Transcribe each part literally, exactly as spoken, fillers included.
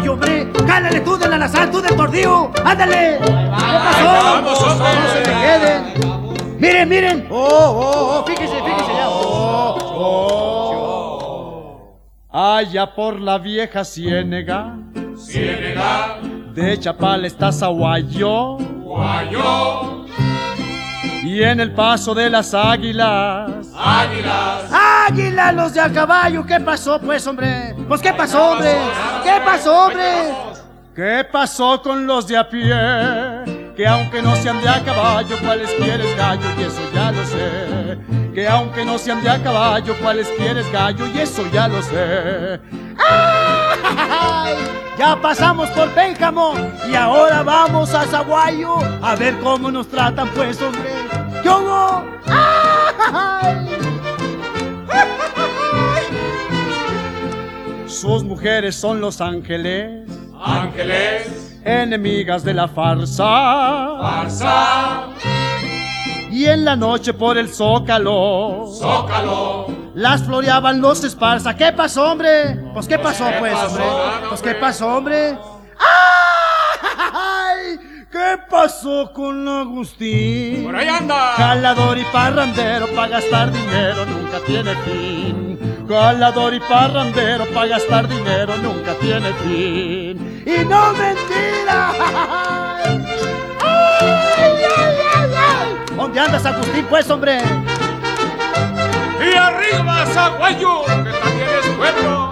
caballo, hombre. Cálale tú del alazán, tú del tordillo. Ándale. ¿Qué pasó? Vamos, hombre. No se me queden. Miren, miren. Oh, oh, oh, fíjese, fíjese ya. Oh, oh. Allá por la vieja ciénega, Ciénega, de Chapal está Zaguayo, Guayo, y en el paso de las águilas, águilas. Águila, los de a caballo. ¿Qué pasó, pues, hombre? Pues, ¿qué pasó, hombre? ¿Qué pasó, hombre? ¿qué pasó con los de a pie? Que aunque no sean de a caballo, cuáles quieres gallo, y eso ya lo sé. Que aunque no sean de a caballo, cuáles quieres gallo, y eso ya lo sé. ¡Ay! Ya pasamos por Pénjamo y ahora vamos a Zaguayo a ver cómo nos tratan, pues, hombre. ¿Qué hubo? ¡Ay! Sus mujeres son los ángeles, Ángeles, enemigas de la farsa, farsa, y en la noche por el zócalo zócalo. las floreaban los esparza. ¿Qué pasó, hombre? Pues, ¿qué pasó, ¿qué pues, pasó, hombre? hombre? Pues, ¿qué pasó, hombre? ¡Ay! ¿Qué pasó con Agustín? Por ahí anda. Jalador y parrandero pa' gastar dinero nunca tiene fin. Jalador y parrandero pa' gastar dinero nunca tiene fin. ¡Y no mentira! ¡Ay, ay, ay, ay! ¿Dónde andas, Agustín, pues, hombre? Y arriba, Zaguayo, que también es pueblo.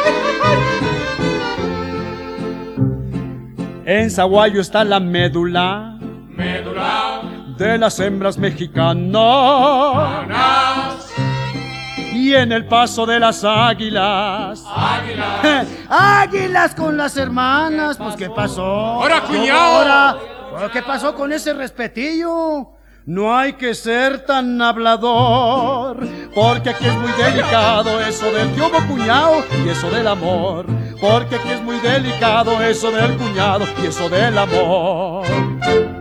En Zaguayo está la médula Médula, de las hembras mexicanas, Anas, y en el paso de las águilas águilas. Águilas con las hermanas. Pues, ¿qué pasó? Ahora, cuñao. Ahora, ¿qué pasó con ese respetillo? no hay que ser tan hablador, porque aquí es muy delicado eso del tío cuñado y eso del amor, porque aquí es muy delicado eso del cuñado y eso del amor.